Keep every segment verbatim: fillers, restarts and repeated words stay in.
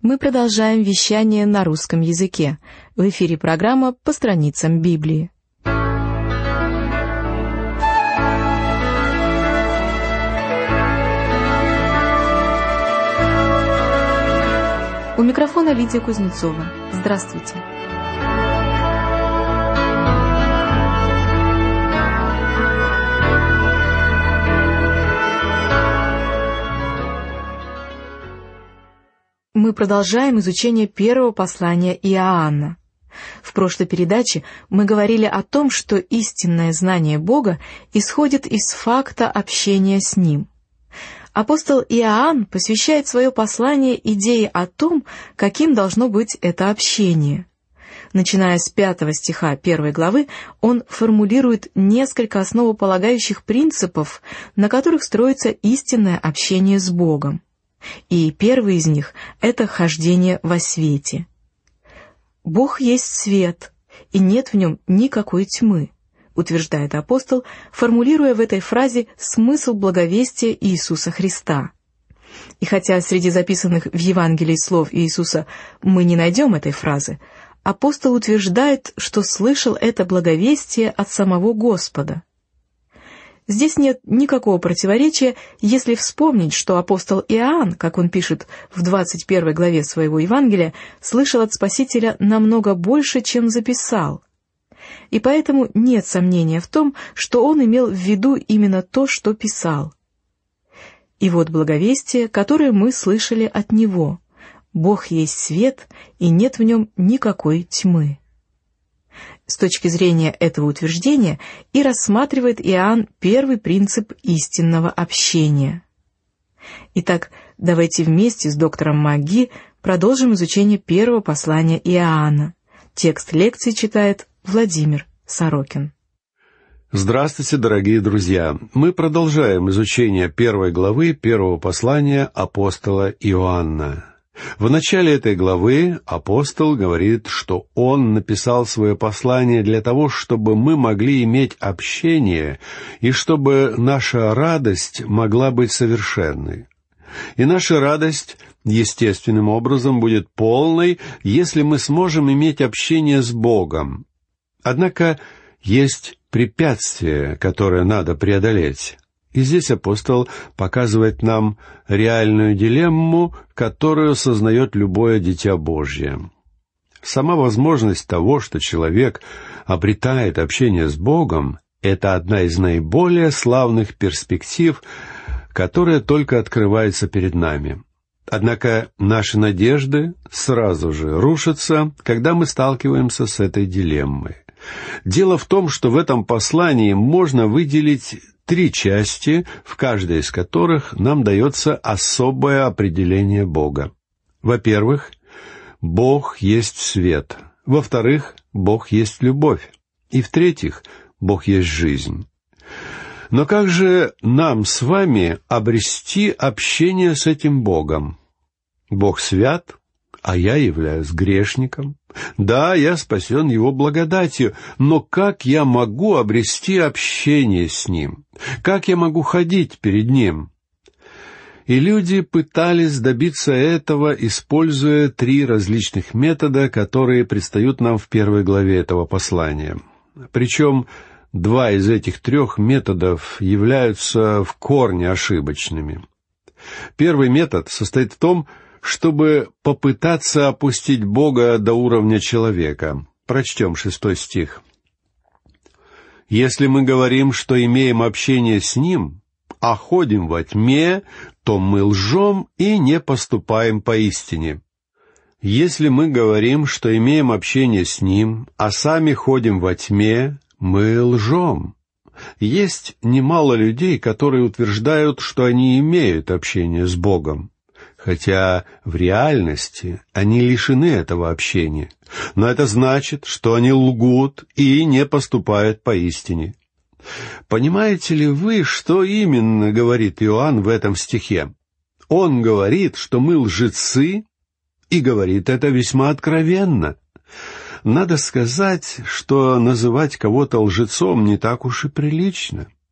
Мы продолжаем вещание на русском языке. В эфире программа «По страницам Библии». У микрофона Лидия Кузнецова. Здравствуйте. Мы продолжаем изучение первого послания Иоанна. В прошлой передаче мы говорили о том, что истинное знание Бога исходит из факта общения с Ним. Апостол Иоанн посвящает свое послание идее о том, каким должно быть это общение. Начиная с пятого стиха первой главы, он формулирует несколько основополагающих принципов, на которых строится истинное общение с Богом. И первый из них — это хождение во свете. «Бог есть свет, и нет в нем никакой тьмы», утверждает апостол, формулируя в этой фразе смысл благовестия Иисуса Христа. И хотя среди записанных в Евангелии слов Иисуса мы не найдем этой фразы, апостол утверждает, что слышал это благовестие от самого Господа. Здесь нет никакого противоречия, если вспомнить, что апостол Иоанн, как он пишет в двадцать первой главе своего Евангелия, слышал от Спасителя намного больше, чем записал. И поэтому нет сомнения в том, что он имел в виду именно то, что писал. И вот благовестие, которое мы слышали от него. Бог есть свет, и нет в нем никакой тьмы. С точки зрения этого утверждения и рассматривает Иоанн первый принцип истинного общения. Итак, давайте вместе с доктором МакГи продолжим изучение первого послания Иоанна. Текст лекции читает Владимир Сорокин. Здравствуйте, дорогие друзья! Мы продолжаем изучение первой главы первого послания апостола Иоанна. В начале этой главы апостол говорит, что он написал свое послание для того, чтобы мы могли иметь общение и чтобы наша радость могла быть совершенной. И наша радость естественным образом будет полной, если мы сможем иметь общение с Богом. Однако есть препятствие, которое надо преодолеть. И здесь апостол показывает нам реальную дилемму, которую сознает любое дитя Божье. Сама возможность того, что человек обретает общение с Богом, это одна из наиболее славных перспектив, которая только открывается перед нами. Однако наши надежды сразу же рушатся, когда мы сталкиваемся с этой дилеммой. Дело в том, что в этом послании можно выделить три части, в каждой из которых нам дается особое определение Бога. Во-первых, Бог есть свет. Во-вторых, Бог есть любовь. И в-третьих, Бог есть жизнь. Но как же нам с вами обрести общение с этим Богом? Бог свят, а я являюсь грешником. Да, я спасен Его благодатью, но как я могу обрести общение с Ним? Как я могу ходить перед Ним? И люди пытались добиться этого, используя три различных метода, которые предстают нам в первой главе этого послания. Причем два из этих трех методов являются в корне ошибочными. Первый метод состоит в том, чтобы попытаться опустить Бога до уровня человека. Прочтем шестой стих. «Если мы говорим, что имеем общение с Ним, а ходим во тьме, то мы лжем и не поступаем поистине. Если мы говорим, что имеем общение с Ним, а сами ходим во тьме, мы лжем». Есть немало людей, которые утверждают, что они имеют общение с Богом, хотя в реальности они лишены этого общения. Но это значит, что они лгут и не поступают поистине. Понимаете ли вы, что именно говорит Иоанн в этом стихе? Он говорит, что мы лжецы, и говорит это весьма откровенно. Надо сказать, что называть кого-то лжецом не так уж и прилично.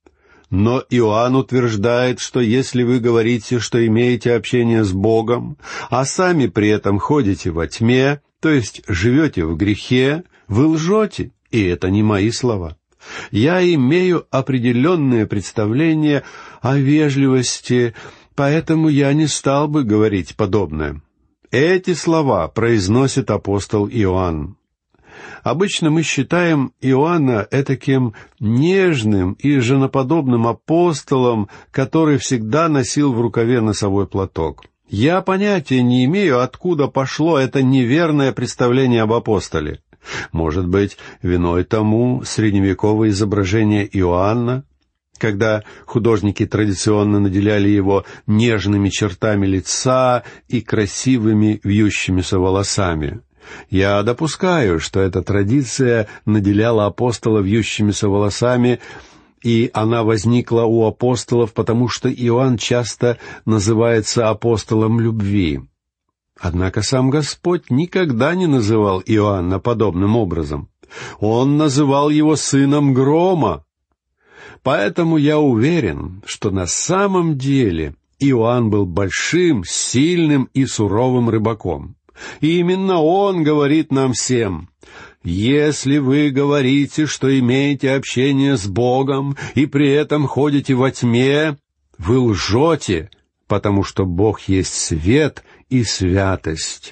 Но Иоанн утверждает, что если вы говорите, что имеете общение с Богом, а сами при этом ходите во тьме, то есть живете в грехе, вы лжете, и это не мои слова. Я имею определенное представление о вежливости, поэтому я не стал бы говорить подобное. Эти слова произносит апостол Иоанн. Обычно мы считаем Иоанна этаким нежным и женоподобным апостолом, который всегда носил в рукаве носовой платок. Я понятия не имею, откуда пошло это неверное представление об апостоле. Может быть, виной тому средневековое изображение Иоанна, когда художники традиционно наделяли его нежными чертами лица и красивыми вьющимися волосами. Я допускаю, что эта традиция наделяла апостола вьющимися волосами, и она возникла у апостолов, потому что Иоанн часто называется апостолом любви. Однако сам Господь никогда не называл Иоанна подобным образом. Он называл его сыном грома. Поэтому я уверен, что на самом деле Иоанн был большим, сильным и суровым рыбаком. И именно он говорит нам всем: «Если вы говорите, что имеете общение с Богом, и при этом ходите во тьме, вы лжете, потому что Бог есть свет и святость».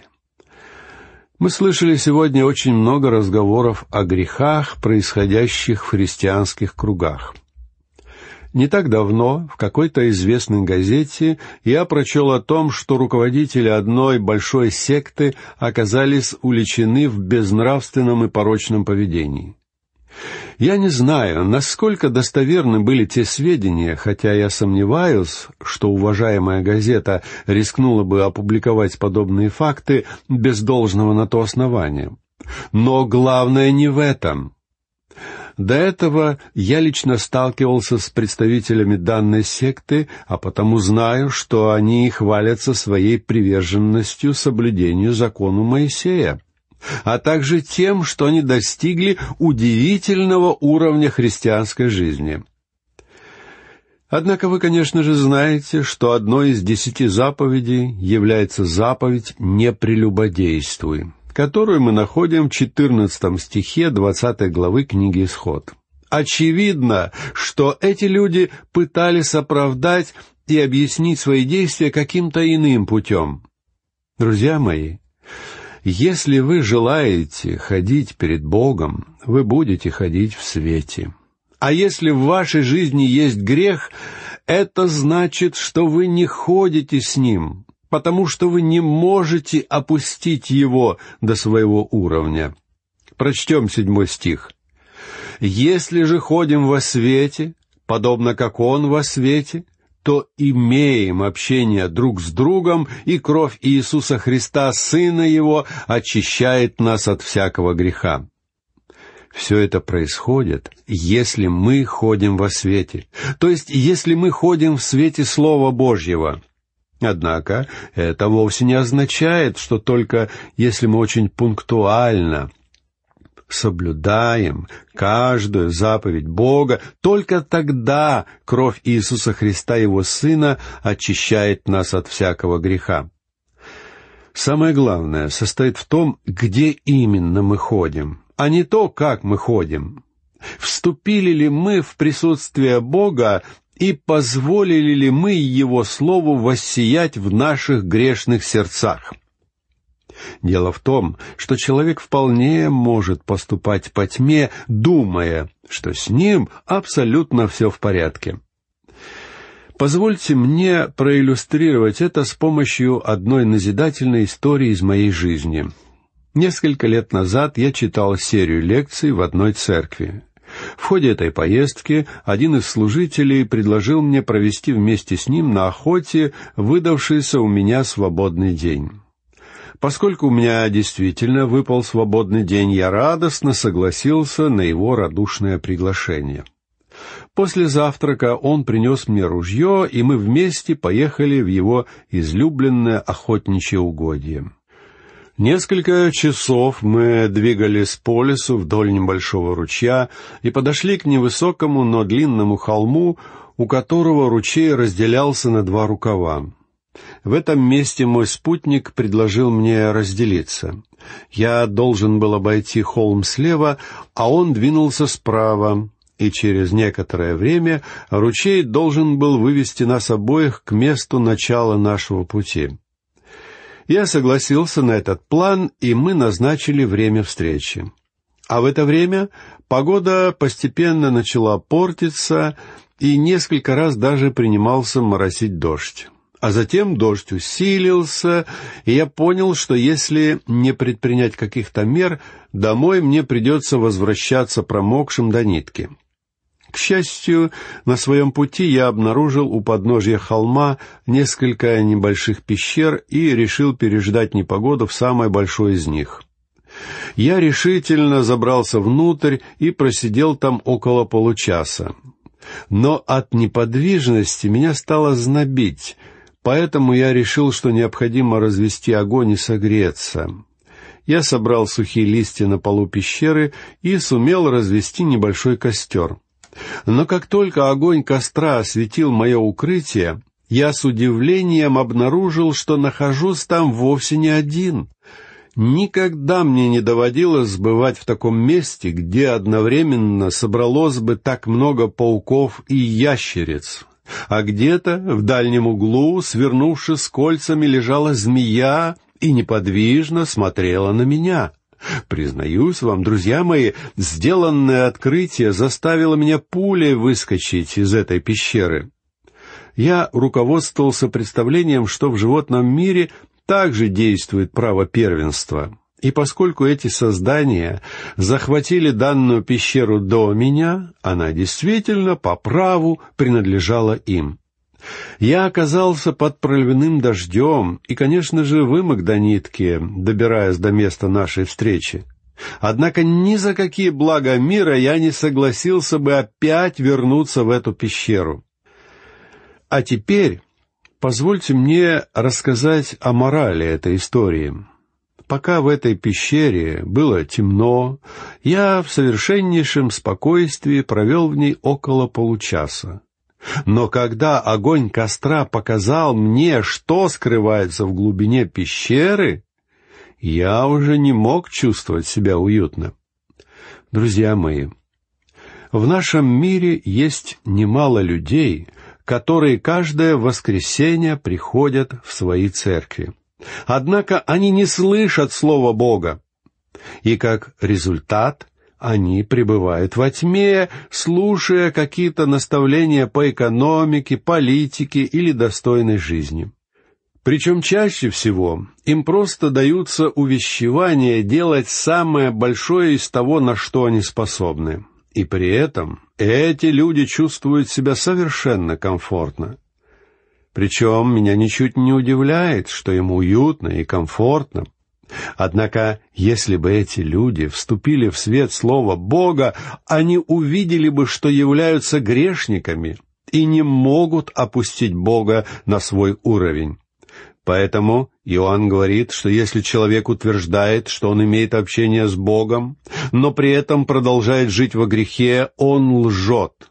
Мы слышали сегодня очень много разговоров о грехах, происходящих в христианских кругах. Не так давно в какой-то известной газете я прочел о том, что руководители одной большой секты оказались уличены в безнравственном и порочном поведении. Я не знаю, насколько достоверны были те сведения, хотя я сомневаюсь, что уважаемая газета рискнула бы опубликовать подобные факты без должного на то основания. Но главное не в этом. До этого я лично сталкивался с представителями данной секты, а потому знаю, что они хвалятся своей приверженностью соблюдению закону Моисея, а также тем, что они достигли удивительного уровня христианской жизни. Однако вы, конечно же, знаете, что одной из десяти заповедей является заповедь «Не прелюбодействуй», которую мы находим в четырнадцатом стихе двадцатой главы книги «Исход». Очевидно, что эти люди пытались оправдать и объяснить свои действия каким-то иным путем. Друзья мои, если вы желаете ходить перед Богом, вы будете ходить в свете. А если в вашей жизни есть грех, это значит, что вы не ходите с Ним, потому что вы не можете опустить его до своего уровня. Прочтем седьмой стих. «Если же ходим во свете, подобно как Он во свете, то имеем общение друг с другом, и кровь Иисуса Христа, Сына Его, очищает нас от всякого греха». Все это происходит, если мы ходим во свете, то есть если мы ходим в свете Слова Божьего. Однако это вовсе не означает, что только если мы очень пунктуально соблюдаем каждую заповедь Бога, только тогда кровь Иисуса Христа, Его Сына, очищает нас от всякого греха. Самое главное состоит в том, где именно мы ходим, а не то, как мы ходим. Вступили ли мы в присутствие Бога и позволили ли мы Его Слову воссиять в наших грешных сердцах? Дело в том, что человек вполне может поступать по тьме, думая, что с ним абсолютно все в порядке. Позвольте мне проиллюстрировать это с помощью одной назидательной истории из моей жизни. Несколько лет назад я читал серию лекций в одной церкви. В ходе этой поездки один из служителей предложил мне провести вместе с ним на охоте выдавшийся у меня свободный день. Поскольку у меня действительно выпал свободный день, я радостно согласился на его радушное приглашение. После завтрака он принес мне ружье, и мы вместе поехали в его излюбленное охотничье угодье. Несколько часов мы двигались по лесу вдоль небольшого ручья и подошли к невысокому, но длинному холму, у которого ручей разделялся на два рукава. В этом месте мой спутник предложил мне разделиться. Я должен был обойти холм слева, а он двинулся справа, и через некоторое время ручей должен был вывести нас обоих к месту начала нашего пути. Я согласился на этот план, и мы назначили время встречи. А в это время погода постепенно начала портиться, и несколько раз даже принимался моросить дождь. А затем дождь усилился, и я понял, что если не предпринять каких-то мер, домой мне придется возвращаться промокшим до нитки. К счастью, на своем пути я обнаружил у подножья холма несколько небольших пещер и решил переждать непогоду в самой большой из них. Я решительно забрался внутрь и просидел там около получаса. Но от неподвижности меня стало знобить, поэтому я решил, что необходимо развести огонь и согреться. Я собрал сухие листья на полу пещеры и сумел развести небольшой костер. Но как только огонь костра осветил мое укрытие, я с удивлением обнаружил, что нахожусь там вовсе не один. Никогда мне не доводилось бывать в таком месте, где одновременно собралось бы так много пауков и ящериц. А где-то в дальнем углу, свернувшись с кольцами, лежала змея и неподвижно смотрела на меня. Признаюсь вам, друзья мои, сделанное открытие заставило меня пулей выскочить из этой пещеры. Я руководствовался представлением, что в животном мире также действует право первенства. И поскольку эти создания захватили данную пещеру до меня, она действительно по праву принадлежала им. Я оказался под проливным дождем и, конечно же, вымок до нитки, добираясь до места нашей встречи. Однако ни за какие блага мира я не согласился бы опять вернуться в эту пещеру. А теперь позвольте мне рассказать о морали этой истории. Пока в этой пещере было темно, я в совершеннейшем спокойствии провел в ней около получаса. Но когда огонь костра показал мне, что скрывается в глубине пещеры, я уже не мог чувствовать себя уютно. Друзья мои, в нашем мире есть немало людей, которые каждое воскресенье приходят в свои церкви. Однако они не слышат Слова Бога, и как результат они пребывают во тьме, слушая какие-то наставления по экономике, политике или достойной жизни. Причем чаще всего им просто даются увещевания делать самое большое из того, на что они способны. И при этом эти люди чувствуют себя совершенно комфортно. Причем меня ничуть не удивляет, что им уютно и комфортно. Однако, если бы эти люди вступили в свет Слова Бога, они увидели бы, что являются грешниками и не могут опустить Бога на свой уровень. Поэтому Иоанн говорит, что если человек утверждает, что он имеет общение с Богом, но при этом продолжает жить во грехе, он лжет.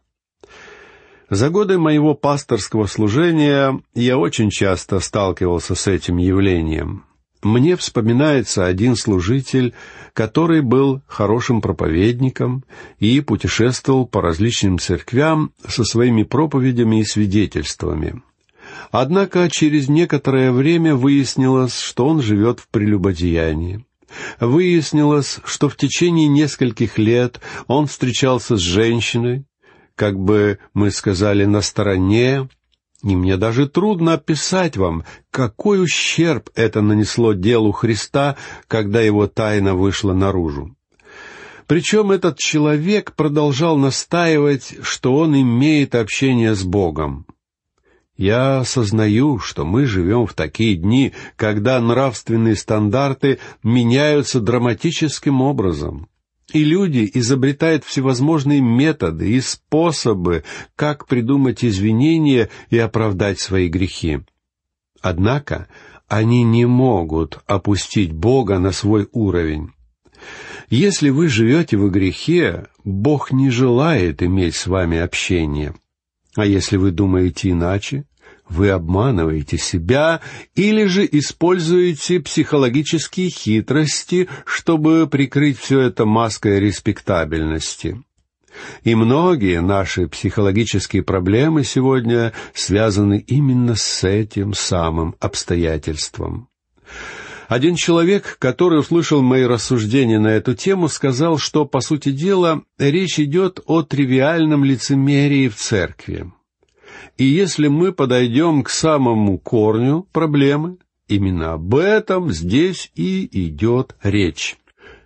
За годы моего пасторского служения я очень часто сталкивался с этим явлением. Мне вспоминается один служитель, который был хорошим проповедником и путешествовал по различным церквям со своими проповедями и свидетельствами. Однако через некоторое время выяснилось, что он живет в прелюбодеянии. Выяснилось, что в течение нескольких лет он встречался с женщиной, как бы мы сказали, на стороне, и мне даже трудно описать вам, какой ущерб это нанесло делу Христа, когда его тайна вышла наружу. Причем этот человек продолжал настаивать, что он имеет общение с Богом. Я осознаю, что мы живем в такие дни, когда нравственные стандарты меняются драматическим образом, и люди изобретают всевозможные методы и способы, как придумать извинения и оправдать свои грехи. Однако они не могут опустить Бога на свой уровень. Если вы живете во грехе, Бог не желает иметь с вами общения. А если вы думаете иначе, вы обманываете себя или же используете психологические хитрости, чтобы прикрыть все это маской респектабельности. И многие наши психологические проблемы сегодня связаны именно с этим самым обстоятельством. Один человек, который услышал мои рассуждения на эту тему, сказал, что, по сути дела, речь идет о тривиальном лицемерии в церкви. И если мы подойдем к самому корню проблемы, именно об этом здесь и идет речь.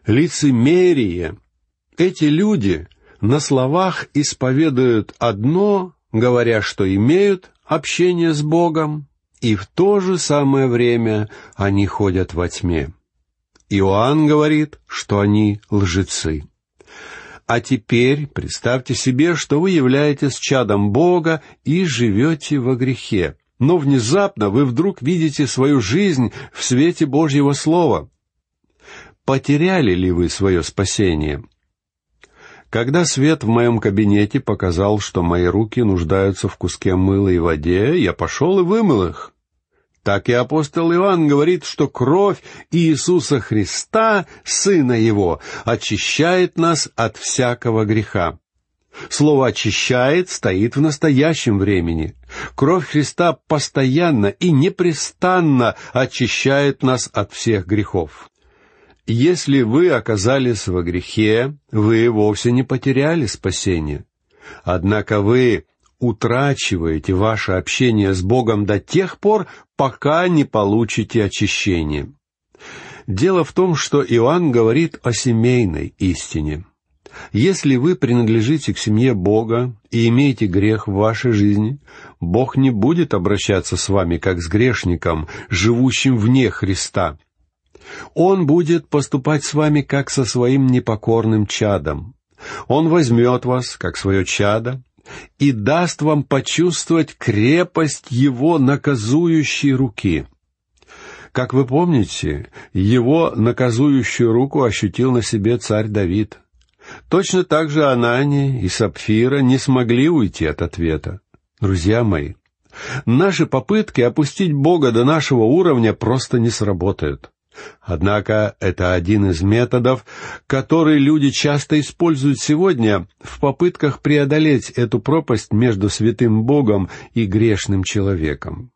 Лицемерие. Эти люди на словах исповедуют одно, говоря, что имеют общение с Богом, и в то же самое время они ходят во тьме. Иоанн говорит, что они лжецы. А теперь представьте себе, что вы являетесь чадом Бога и живете во грехе. Но внезапно вы вдруг видите свою жизнь в свете Божьего Слова. Потеряли ли вы свое спасение? Когда свет в моем кабинете показал, что мои руки нуждаются в куске мыла и воде, я пошел и вымыл их. Так и апостол Иоанн говорит, что кровь Иисуса Христа, Сына Его, очищает нас от всякого греха. Слово «очищает» стоит в настоящем времени. Кровь Христа постоянно и непрестанно очищает нас от всех грехов. Если вы оказались во грехе, вы вовсе не потеряли спасение. Однако вы утрачиваете ваше общение с Богом до тех пор, пока не получите очищение. Дело в том, что Иоанн говорит о семейной истине. Если вы принадлежите к семье Бога и имеете грех в вашей жизни, Бог не будет обращаться с вами как с грешником, живущим вне Христа. Он будет поступать с вами, как со своим непокорным чадом. Он возьмет вас, как свое чадо, и даст вам почувствовать крепость Его наказующей руки. Как вы помните, Его наказующую руку ощутил на себе царь Давид. Точно так же Анания и Сапфира не смогли уйти от ответа. Друзья мои, наши попытки опустить Бога до нашего уровня просто не сработают. Однако это один из методов, который люди часто используют сегодня в попытках преодолеть эту пропасть между святым Богом и грешным человеком.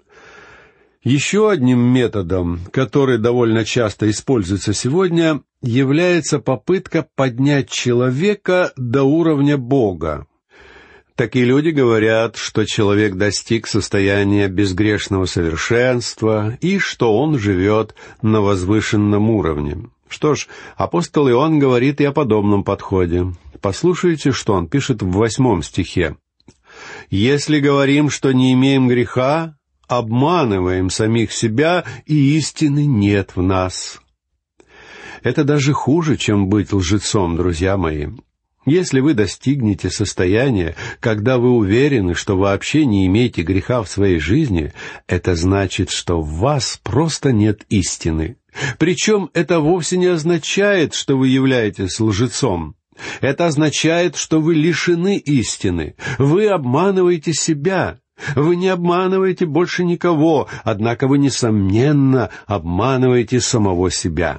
Еще одним методом, который довольно часто используется сегодня, является попытка поднять человека до уровня Бога. Такие люди говорят, что человек достиг состояния безгрешного совершенства и что он живет на возвышенном уровне. Что ж, апостол Иоанн говорит и о подобном подходе. Послушайте, что он пишет в восьмом стихе. «Если говорим, что не имеем греха, обманываем самих себя, и истины нет в нас». Это даже хуже, чем быть лжецом, друзья мои. Если вы достигнете состояния, когда вы уверены, что вообще не имеете греха в своей жизни, это значит, что в вас просто нет истины. Причем это вовсе не означает, что вы являетесь лжецом. Это означает, что вы лишены истины. Вы обманываете себя. Вы не обманываете больше никого, однако вы, несомненно, обманываете самого себя.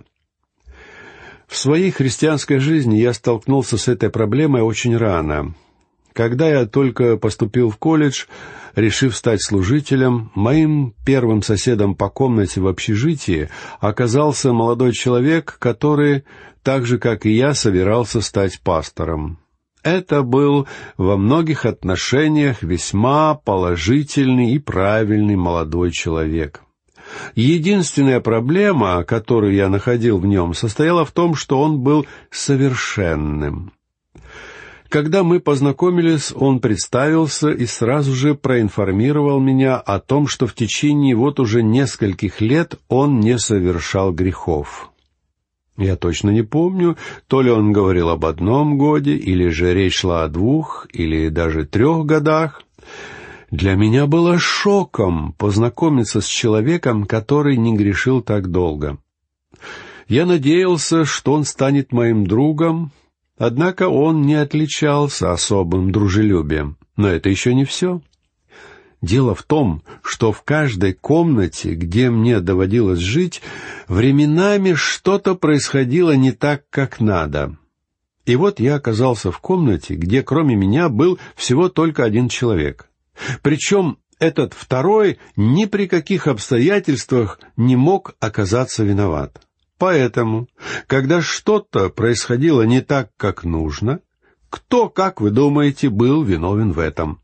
В своей христианской жизни я столкнулся с этой проблемой очень рано. Когда я только поступил в колледж, решив стать служителем, моим первым соседом по комнате в общежитии оказался молодой человек, который, так же как и я, собирался стать пастором. Это был во многих отношениях весьма положительный и правильный молодой человек. Единственная проблема, которую я находил в нем, состояла в том, что он был совершенным. Когда мы познакомились, он представился и сразу же проинформировал меня о том, что в течение вот уже нескольких лет он не совершал грехов. Я точно не помню, то ли он говорил об одном годе, или же речь шла о двух, или даже трех годах. Для меня было шоком познакомиться с человеком, который не грешил так долго. Я надеялся, что он станет моим другом, однако он не отличался особым дружелюбием. Но это еще не все. Дело в том, что в каждой комнате, где мне доводилось жить, временами что-то происходило не так, как надо. И вот я оказался в комнате, где кроме меня был всего только один человек. Причем этот второй ни при каких обстоятельствах не мог оказаться виноват. Поэтому, когда что-то происходило не так, как нужно, кто, как вы думаете, был виновен в этом?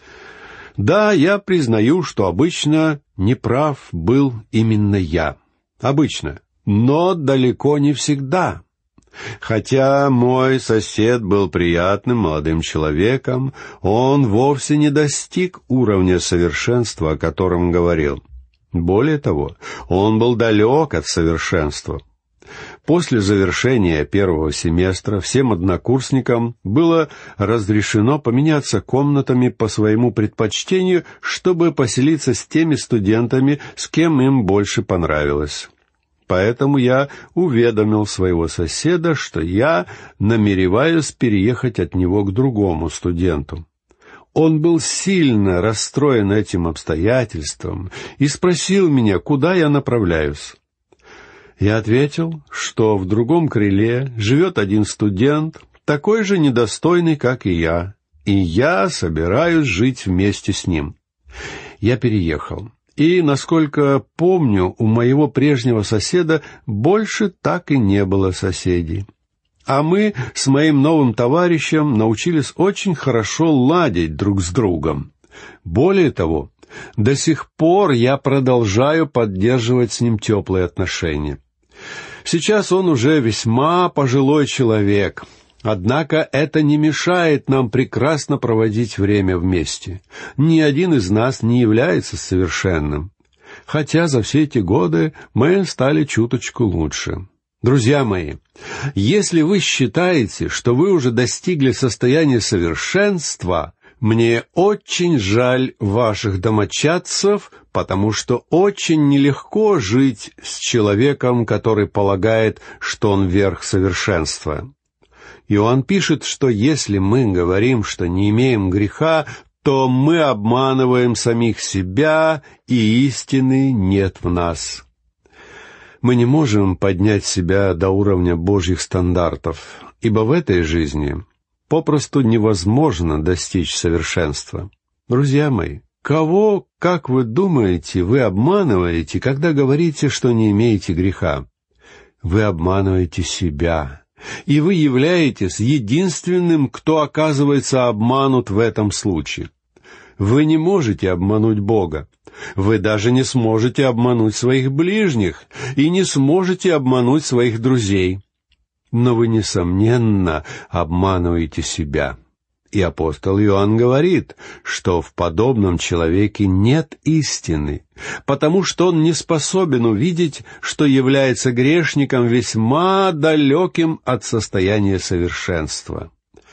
Да, я признаю, что обычно неправ был именно я. Обычно. Но далеко не всегда. Хотя мой сосед был приятным молодым человеком, он вовсе не достиг уровня совершенства, о котором говорил. Более того, он был далек от совершенства. После завершения первого семестра всем однокурсникам было разрешено поменяться комнатами по своему предпочтению, чтобы поселиться с теми студентами, с кем им больше понравилось. Поэтому я уведомил своего соседа, что я намереваюсь переехать от него к другому студенту. Он был сильно расстроен этим обстоятельством и спросил меня, куда я направляюсь. Я ответил, что в другом крыле живет один студент, такой же недостойный, как и я, и я собираюсь жить вместе с ним. Я переехал, и, насколько помню, у моего прежнего соседа больше так и не было соседей. А мы с моим новым товарищем научились очень хорошо ладить друг с другом. Более того, до сих пор я продолжаю поддерживать с ним теплые отношения. Сейчас он уже весьма пожилой человек, однако это не мешает нам прекрасно проводить время вместе. Ни один из нас не является совершенным, хотя за все эти годы мы стали чуточку лучше. Друзья мои, если вы считаете, что вы уже достигли состояния совершенства, мне очень жаль ваших домочадцев, потому что очень нелегко жить с человеком, который полагает, что он верх совершенства. Иоанн пишет, что если мы говорим, что не имеем греха, то мы обманываем самих себя, и истины нет в нас. Мы не можем поднять себя до уровня Божьих стандартов, ибо в этой жизни попросту невозможно достичь совершенства. Друзья мои, кого, как вы думаете, вы обманываете, когда говорите, что не имеете греха? Вы обманываете себя, и вы являетесь единственным, кто оказывается обманут в этом случае. Вы не можете обмануть Бога. Вы даже не сможете обмануть своих ближних и не сможете обмануть своих друзей. Но вы, несомненно, обманываете себя. И апостол Иоанн говорит, что в подобном человеке нет истины, потому что он не способен увидеть, что является грешником весьма далеким от состояния совершенства.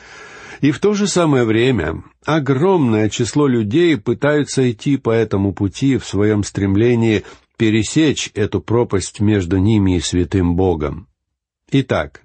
И в то же самое время огромное число людей пытаются идти по этому пути в своем стремлении пересечь эту пропасть между ними и святым Богом. Итак,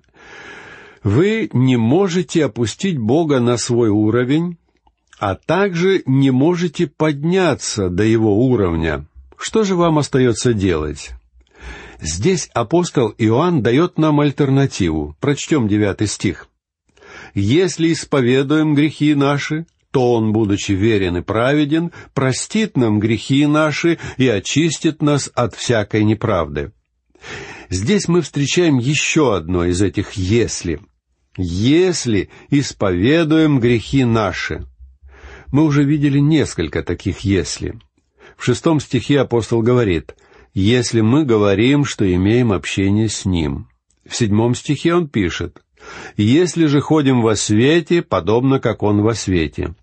вы не можете опустить Бога на свой уровень, а также не можете подняться до Его уровня. Что же вам остается делать? Здесь апостол Иоанн дает нам альтернативу. Прочтем девятый стих. «Если исповедуем грехи наши, то Он, будучи верен и праведен, простит нам грехи наши и очистит нас от всякой неправды». Здесь мы встречаем еще одно из этих «если». «Если исповедуем грехи наши». Мы уже видели несколько таких «если». В шестом стихе апостол говорит «если мы говорим, что имеем общение с Ним». В седьмом стихе он пишет «если же ходим во свете, подобно как Он во свете».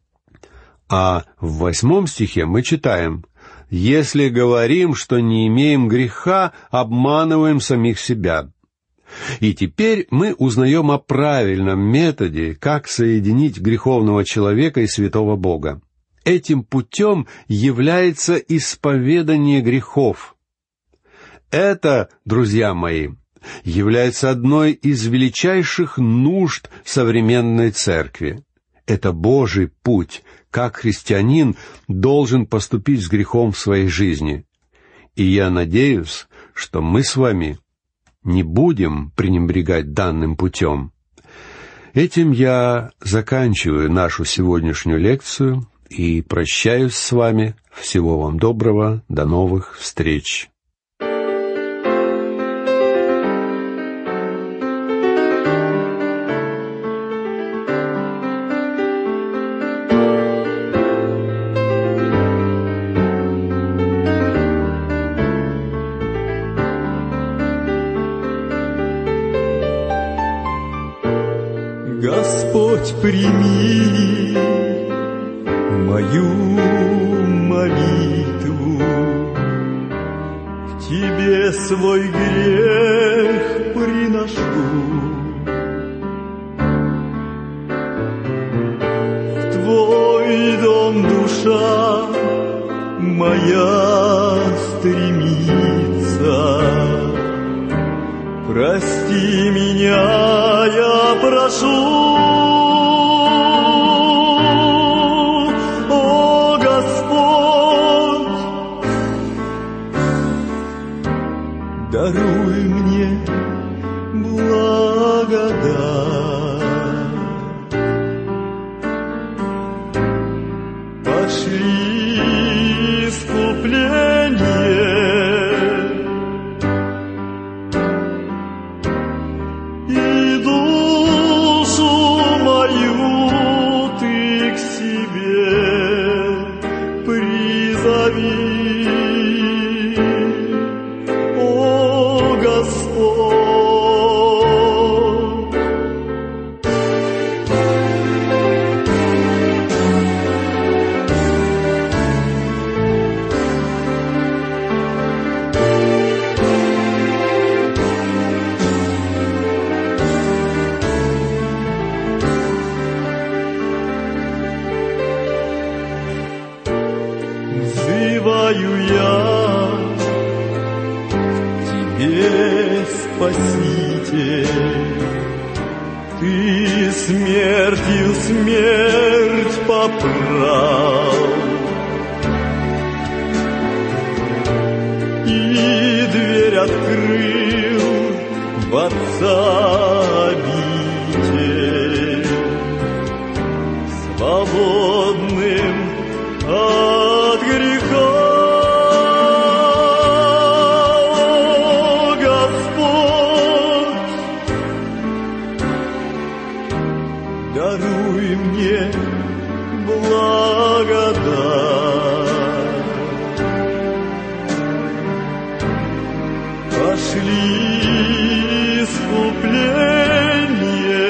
А в восьмом стихе мы читаем «если говорим, что не имеем греха, обманываем самих себя». И теперь мы узнаем о правильном методе, как соединить греховного человека и святого Бога. Этим путем является исповедание грехов. Это, друзья мои, является одной из величайших нужд современной церкви. Это Божий путь, как христианин должен поступить с грехом в своей жизни. И я надеюсь, что мы с вами не будем пренебрегать данным путем. Этим я заканчиваю нашу сегодняшнюю лекцию и прощаюсь с вами. Всего вам доброго, до новых встреч. Господь, прими мою молитву, к Тебе свой грех приношу. В Твой дом душа моя стремится. Прости меня, я прошу, о Господь, даруй мне благодать. Пошли искупление Ты смертью смерть поправ и дверь открыл в Отца обитель, свободным от греха. Даруй мне благодать. Пошли искупление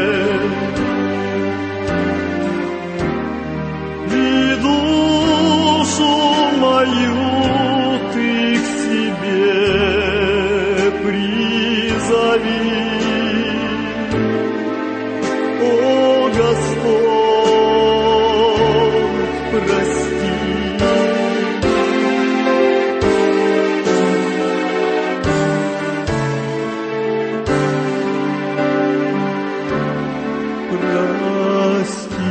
и душу мою Ты к себе призови. О, Господь, прости. Прости.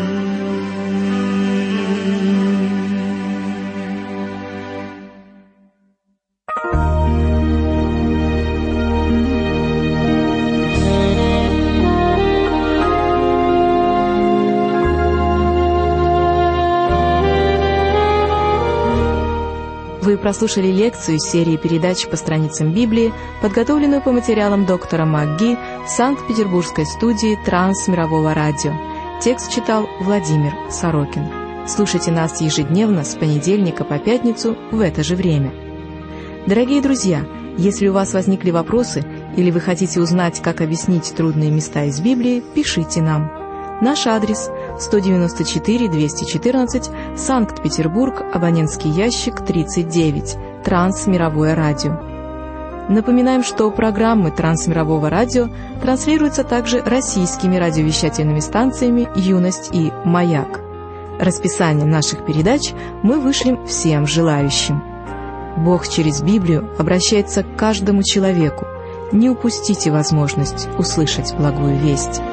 Вы прослушали лекцию из серии передач по страницам Библии, подготовленную по материалам доктора МакГи в Санкт-Петербургской студии Трансмирового радио. Текст читал Владимир Сорокин. Слушайте нас ежедневно с понедельника по пятницу в это же время. Дорогие друзья, если у вас возникли вопросы или вы хотите узнать, как объяснить трудные места из Библии, пишите нам. Наш адрес – сто девяносто четыре двести четырнадцать, Санкт-Петербург, абонентский ящик тридцать девять, Трансмировое радио. Напоминаем, что программы Трансмирового радио транслируются также российскими радиовещательными станциями «Юность» и «Маяк». Расписание наших передач мы вышлем всем желающим. Бог через Библию обращается к каждому человеку. Не упустите возможность услышать благую весть.